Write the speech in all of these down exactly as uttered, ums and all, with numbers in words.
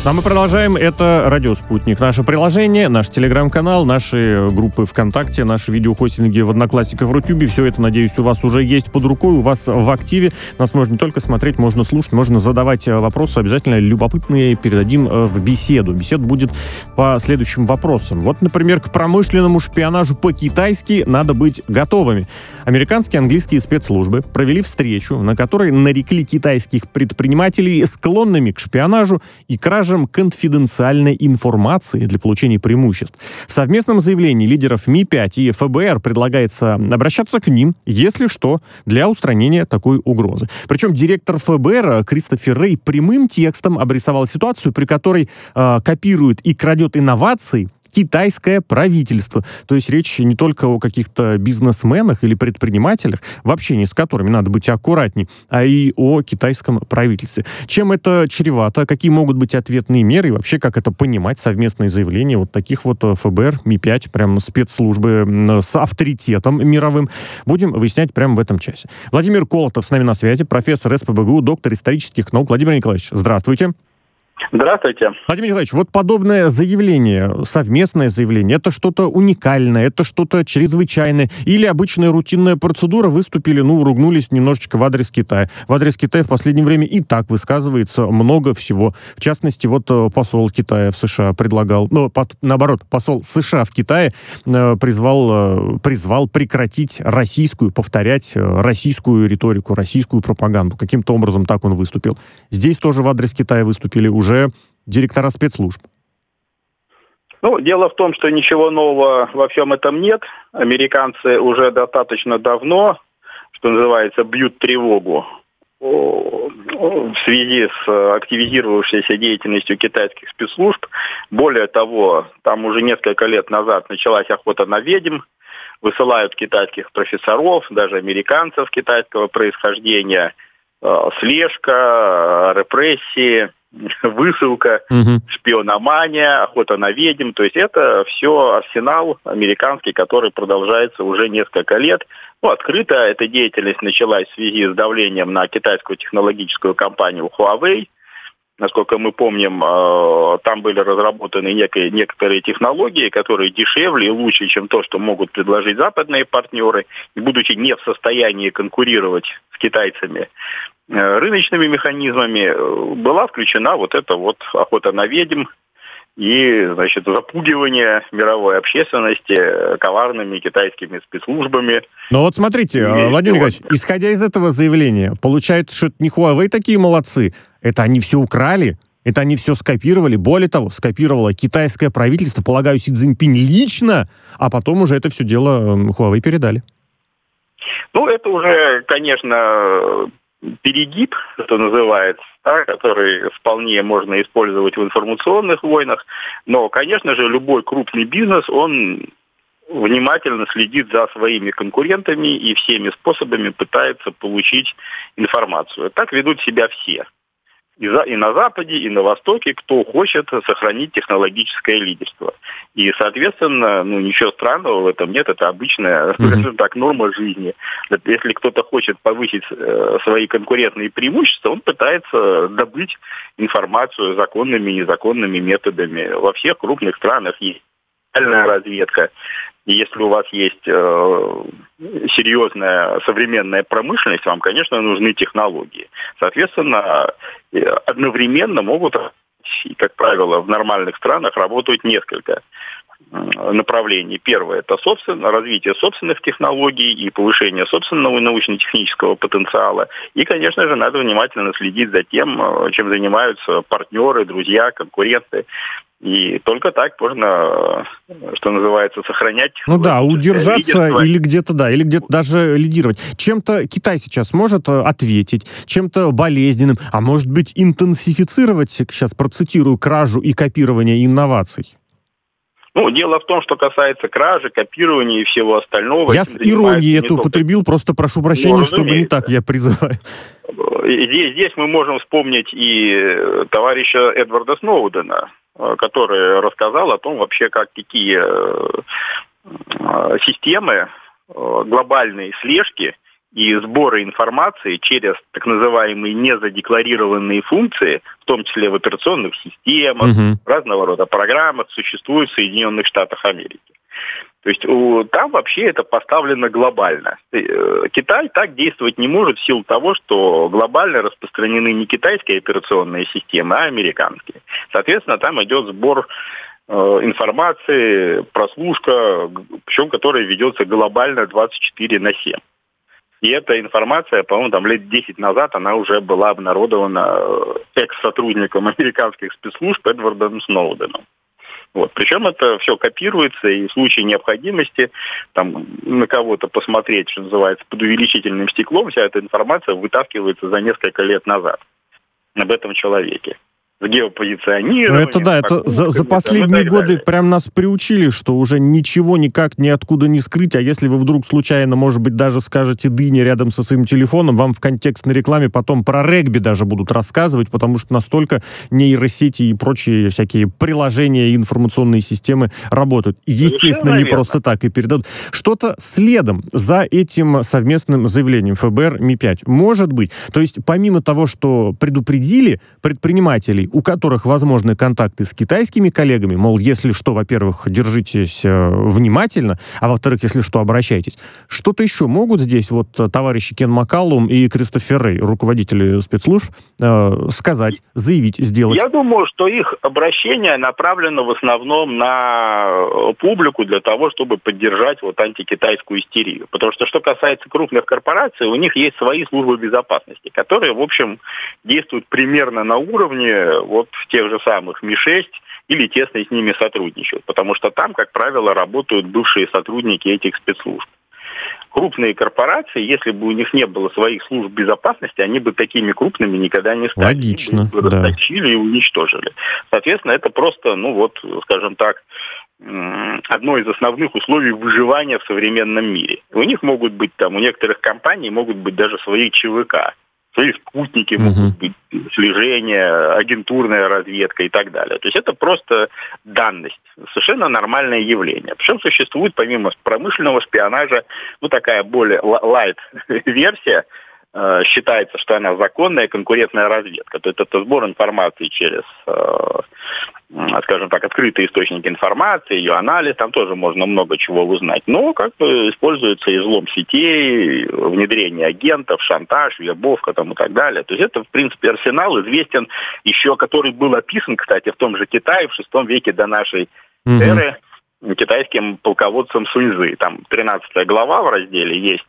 А мы продолжаем. Это «Радио Спутник». Наше приложение, наш телеграм-канал, наши группы ВКонтакте, наши видеохостинги в Одноклассниках, в Рутюбе. Все это, надеюсь, у вас уже есть под рукой, у вас в активе. Нас можно не только смотреть, можно слушать, можно задавать вопросы. Обязательно любопытные передадим в беседу. Беседа будет по следующим вопросам. Вот, например, к промышленному шпионажу по-китайски надо быть готовыми. Американские и английские спецслужбы провели встречу, на которой нарекли китайских предпринимателей склонными к шпионажу и краже конфиденциальной информации для получения преимуществ. В совместном заявлении лидеров эм и пять и эф бэ эр предлагается обращаться к ним, если что, для устранения такой угрозы. Причем директор эф бэ эр Кристофер Рэй прямым текстом обрисовал ситуацию, при которой э, копирует и крадет инновации китайское правительство. То есть речь не только о каких-то бизнесменах или предпринимателях, в общении с которыми надо быть аккуратней, а и о китайском правительстве. Чем это чревато, какие могут быть ответные меры и вообще как это понимать, совместные заявления вот таких вот эф бэ эр, эм и пять, прям спецслужбы с авторитетом мировым, будем выяснять прямо в этом часе. Владимир Колотов с нами на связи, профессор эс пэ бэ гэ у, доктор исторических наук. Владимир Николаевич, здравствуйте. Здравствуйте. Владимир Николаевич, вот подобное заявление, совместное заявление, это что-то уникальное, это что-то чрезвычайное или обычная рутинная процедура, выступили, ну, ругнулись немножечко в адрес Китая. В адрес Китая в последнее время и так высказывается много всего. В частности, вот посол Китая в США предлагал, ну, под, наоборот, посол США в Китае э, призвал, э, призвал прекратить российскую, повторять российскую риторику, российскую пропаганду. Каким-то образом так он выступил. Здесь тоже в адрес Китая выступили уже директора спецслужб. Ну, дело в том, что ничего нового во всем этом нет. Американцы уже достаточно давно, что называется, бьют тревогу в связи с активизировавшейся деятельностью китайских спецслужб. Более того, там уже несколько лет назад началась охота на ведьм. Высылают китайских профессоров, даже американцев китайского происхождения. Слежка, репрессии, высылка, угу. шпиономания, охота на ведьм. То есть это все арсенал американский, который продолжается уже несколько лет. Ну, открыто эта деятельность началась в связи с давлением на китайскую технологическую компанию Huawei. Насколько мы помним, там были разработаны некие, некоторые технологии, которые дешевле и лучше, чем то, что могут предложить западные партнеры, и будучи не в состоянии конкурировать с китайцами рыночными механизмами, была включена вот эта вот охота на ведьм и, значит, запугивание мировой общественности коварными китайскими спецслужбами. Ну вот смотрите, и Владимир Николаевич, исходя из этого заявления, получается, что это не Huawei такие молодцы, это они все украли, это они все скопировали. Более того, скопировало китайское правительство, полагаю, Си Цзиньпинь лично, а потом уже это все дело Huawei передали. Ну, это уже, конечно, перегиб, что называется, да, который вполне можно использовать в информационных войнах. Но, конечно же, любой крупный бизнес, он внимательно следит за своими конкурентами и всеми способами пытается получить информацию. Так ведут себя все. И, за, и на Западе, и на Востоке, кто хочет сохранить технологическое лидерство. И, соответственно, ну, ничего странного в этом нет, это обычная, mm-hmm. так, норма жизни. Если кто-то хочет повысить э, свои конкурентные преимущества, он пытается добыть информацию законными и незаконными методами. Во всех крупных странах есть специальная разведка. И если у вас есть э, серьезная современная промышленность, вам, конечно, нужны технологии. Соответственно, э, одновременно могут, и, как правило, в нормальных странах работают несколько э, направлений. Первое – это собственно, развитие собственных технологий и повышение собственного научно-технического потенциала. И, конечно же, надо внимательно следить за тем, чем занимаются партнеры, друзья, конкуренты. И только так можно, что называется, сохранять... Ну да, удержаться лидерство. или где-то, да, или где-то даже лидировать. Чем-то Китай сейчас может ответить, чем-то болезненным, а может быть интенсифицировать, сейчас процитирую, кражу и копирование инноваций? Ну, дело в том, что касается кражи, копирования и всего остального... Я с иронией это употребил, просто прошу прощения, ну, чтобы не так я призываю. Здесь, здесь мы можем вспомнить и товарища Эдварда Сноудена, который рассказал о том вообще, как какие системы глобальной слежки и сбора информации через так называемые незадекларированные функции, в том числе в операционных системах, Угу. разного рода программах, существует в Соединенных Штатах Америки. То есть у, там вообще это поставлено глобально. Китай так действовать не может в силу того, что глобально распространены не китайские операционные системы, а американские. Соответственно, там идет сбор э, информации, прослушка, причем которая ведется глобально двадцать четыре на семь. И эта информация, по-моему, там лет десять назад она уже была обнародована экс-сотрудником американских спецслужб Эдвардом Сноуденом. Вот. Причем это все копируется, и в случае необходимости там, на кого-то посмотреть, что называется, под увеличительным стеклом, вся эта информация вытаскивается за несколько лет назад об этом человеке. С геопозиционированием. Ну, это да, это за, за последние годы далее. Прям нас приучили, что уже ничего никак ниоткуда не скрыть, а если вы вдруг случайно, может быть, даже скажете «дыня» рядом со своим телефоном, вам в контекстной рекламе потом про регби даже будут рассказывать, потому что настолько нейросети и прочие всякие приложения и информационные системы работают. Естественно, не просто так и передадут. Что-то следом за этим совместным заявлением эф бэ эр эм и пять может быть. То есть помимо того, что предупредили предпринимателей, у которых возможны контакты с китайскими коллегами, мол, если что, во-первых, держитесь э, внимательно, а во-вторых, если что, обращайтесь. Что-то еще могут здесь вот товарищи Кен Маккаллум и Кристофер Рэй, руководители спецслужб, э, сказать, заявить, сделать? Я думаю, что их обращение направлено в основном на публику для того, чтобы поддержать вот антикитайскую истерию. Потому что, что касается крупных корпораций, у них есть свои службы безопасности, которые, в общем, действуют примерно на уровне вот тех же самых Ми шесть или тесно с ними сотрудничают, потому что там, как правило, работают бывшие сотрудники этих спецслужб. Крупные корпорации, если бы у них не было своих служб безопасности, они бы такими крупными никогда не стали. Логично, их бы расточили и уничтожили. Соответственно, это просто, ну вот, скажем так, одно из основных условий выживания в современном мире. У них могут быть там, у некоторых компаний могут быть даже свои ЧВК. Свои спутники могут быть, слежение, агентурная разведка и так далее. То есть это просто данность, совершенно нормальное явление. Причем существует помимо промышленного шпионажа, ну такая более лайт-версия, э, считается, что она законная конкурентная разведка. То есть это сбор информации через, э, скажем так, открытые источники информации, ее анализ, там тоже можно много чего узнать. Но как бы используется излом сетей, внедрение агентов, шантаж, вербовка там, и так далее. То есть это, в принципе, арсенал известен еще, который был описан, кстати, в том же Китае в шестом веке до нашей mm-hmm. эры китайским полководцем Суньцзы. Там тринадцатая глава в разделе есть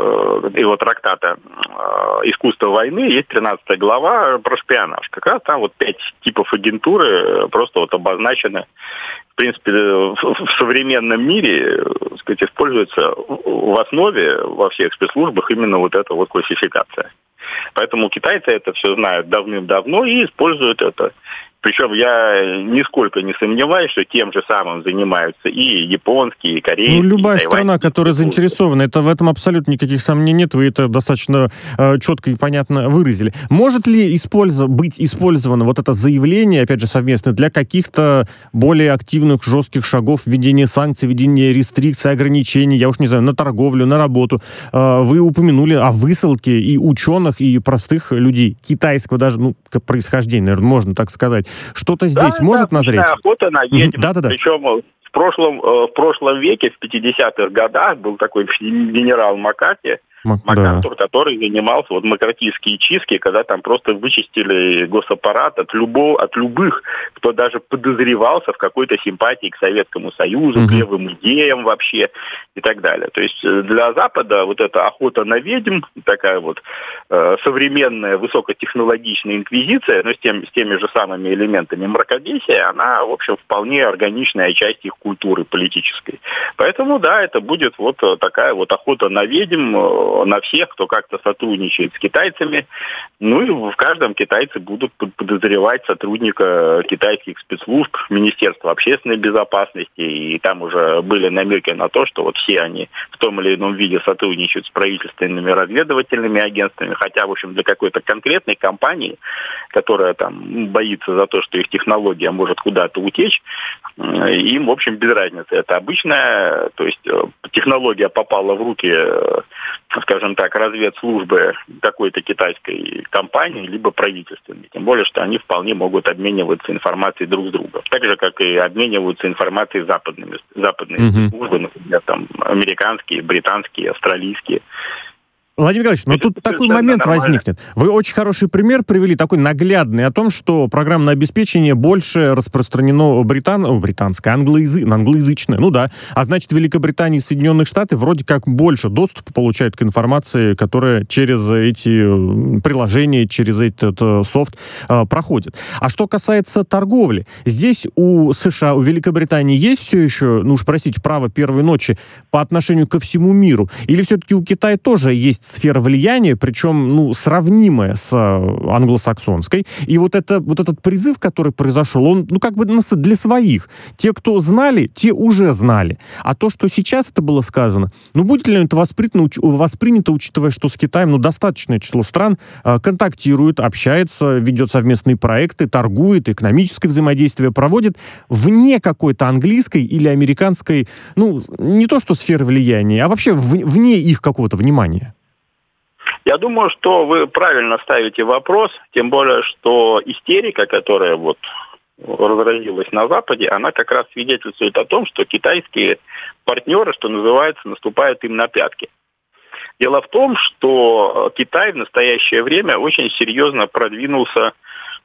его трактата «Искусство войны», есть тринадцатая глава про шпионаж. Как раз там вот пять типов агентуры просто вот обозначены. В принципе, в современном мире, так сказать, используется в основе во всех спецслужбах именно вот эта вот классификация. Поэтому китайцы это все знают давным-давно и используют это. Причем я нисколько не сомневаюсь, что тем же самым занимаются и японские, и корейские. Ну, любая страна, которая заинтересована, это в этом абсолютно никаких сомнений нет, вы это достаточно э, четко и понятно выразили. Может ли использов... быть использовано вот это заявление, опять же, совместно, для каких-то более активных, жестких шагов введения санкций, введения рестрикций, ограничений, я уж не знаю, на торговлю, на работу? Э, вы упомянули о высылке и ученых, и простых людей, китайского даже, ну, происхождения, наверное, можно так сказать. Что-то здесь да, может да, назреть? Охота на ведьм. Да, да, да. Причем в прошлом, в прошлом веке, в пятидесятых годах, был такой генерал Маккарти, МакАртур, да. который занимался вот маккартийские чистки, когда там просто вычистили госаппарат от любого, от любых, кто даже подозревался в какой-то симпатии к Советскому Союзу, угу. к левым идеям вообще и так далее. То есть для Запада вот эта охота на ведьм, такая вот э, современная высокотехнологичная инквизиция, но с, тем, с теми же самыми элементами мракобесия, она, в общем, вполне органичная часть их культуры политической. Поэтому, да, это будет вот такая вот охота на ведьм, на всех, кто как-то сотрудничает с китайцами. Ну и в каждом китайцы будут подозревать сотрудника китайских спецслужб, Министерства общественной безопасности. И там уже были намеки на то, что вот все они в том или ином виде сотрудничают с правительственными разведывательными агентствами. Хотя, в общем, для какой-то конкретной компании, которая там боится за то, что их технология может куда-то утечь, им, в общем, без разницы. Это обычная, то есть технология попала в руки скажем так, разведслужбы какой-то китайской компании, либо правительственной. Тем более, что они вполне могут обмениваться информацией друг с другом. Так же, как и обмениваются информацией с западными, западными uh-huh. службы, например, там, американские, британские, австралийские. Владимир Николаевич, ну тут такой момент нормально. возникнет. Вы очень хороший пример привели, такой наглядный, о том, что программное обеспечение больше распространено британ... О, британское, англоязы... англоязычное, ну да. А значит, Великобритания и Соединенные Штаты вроде как больше доступа получают к информации, которая через эти приложения, через этот софт э, проходит. А что касается торговли, здесь у США, у Великобритании есть все еще, ну уж простите, право первой ночи по отношению ко всему миру? Или все-таки у Китая тоже есть сфера влияния, причем, ну, сравнимая с англосаксонской. И вот, это, вот этот призыв, который произошел, он, ну, как бы для своих. Те, кто знали, те уже знали. А то, что сейчас это было сказано, ну, будет ли это воспринято, воспринято, учитывая, что с Китаем, ну, достаточное число стран э, контактирует, общается, ведет совместные проекты, торгует, экономическое взаимодействие проводит вне какой-то английской или американской, ну, не то что сферы влияния, а вообще в, вне их какого-то внимания. Я думаю, что вы правильно ставите вопрос, тем более, что истерика, которая вот разразилась на Западе, она как раз свидетельствует о том, что китайские партнеры, что называется, наступают им на пятки. Дело в том, что Китай в настоящее время очень серьезно продвинулся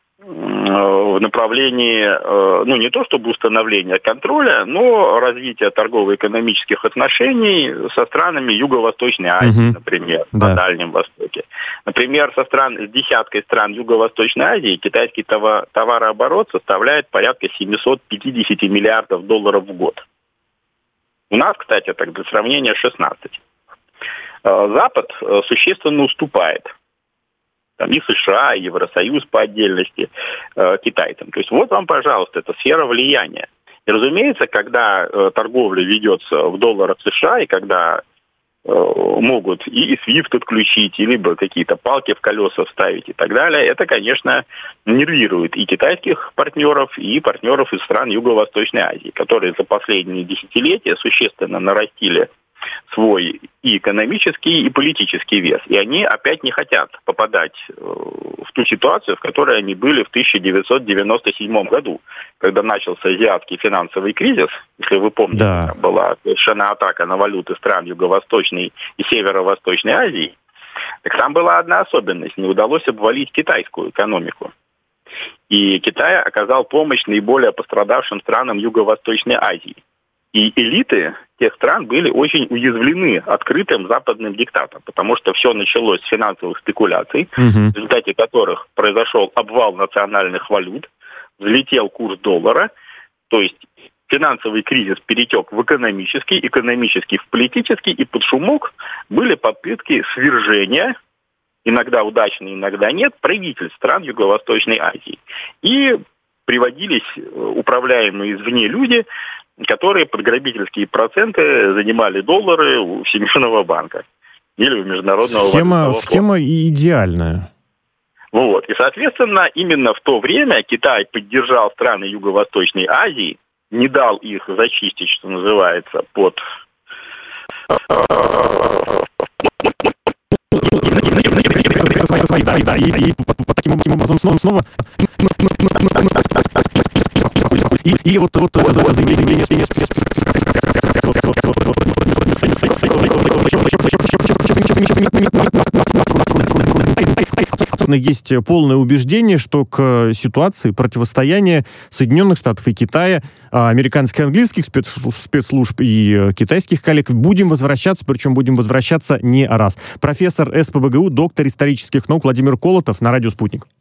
в направлении, ну, не то чтобы установления контроля, но развития торгово-экономических отношений со странами Юго-Восточной Азии, uh-huh. например, да. на Дальнем Востоке. Например, со стран, с десяткой стран Юго-Восточной Азии китайский товар, товарооборот составляет порядка семьсот пятьдесят миллиардов долларов в год. У нас, кстати, так для сравнения, шестнадцать. Запад существенно уступает. Там и США, и Евросоюз по отдельности э, китайцам. То есть вот вам, пожалуйста, это сфера влияния. И, разумеется, когда э, торговля ведется в долларах США, и когда э, могут и, и свифт отключить, и либо какие-то палки в колеса вставить и так далее, это, конечно, нервирует и китайских партнеров, и партнеров из стран Юго-Восточной Азии, которые за последние десятилетия существенно нарастили свой и экономический, и политический вес. И они опять не хотят попадать в ту ситуацию, в которой они были в тысяча девятьсот девяносто седьмом году, когда начался азиатский финансовый кризис. Если вы помните, да. была совершенно атака на валюты стран Юго-Восточной и Северо-Восточной Азии. Так там была одна особенность. Не удалось обвалить китайскую экономику. И Китай оказал помощь наиболее пострадавшим странам Юго-Восточной Азии. И элиты тех стран были очень уязвлены открытым западным диктатом, потому что все началось с финансовых спекуляций, uh-huh. в результате которых произошел обвал национальных валют, взлетел курс доллара, то есть финансовый кризис перетек в экономический, экономический в политический, и под шумок были попытки свержения, иногда удачные, иногда нет, правительств стран Юго-Восточной Азии. И приводились управляемые извне люди, которые под грабительские проценты занимали доллары у Всемирного банка или у Международного схема, валютного фонда. Схема идеальная. Вот. И, соответственно, именно в то время Китай поддержал страны Юго-Восточной Азии, не дал их зачистить, что называется, под... Да, да, и, и таким образом снова, снова и, и вот, вот это заявление есть полное убеждение, что к ситуации противостояния Соединенных Штатов и Китая, американских и английских спецслужб и китайских коллег будем возвращаться, причем будем возвращаться не раз. Профессор СПбГУ, доктор исторических наук Владимир Колотов на радио «Спутник».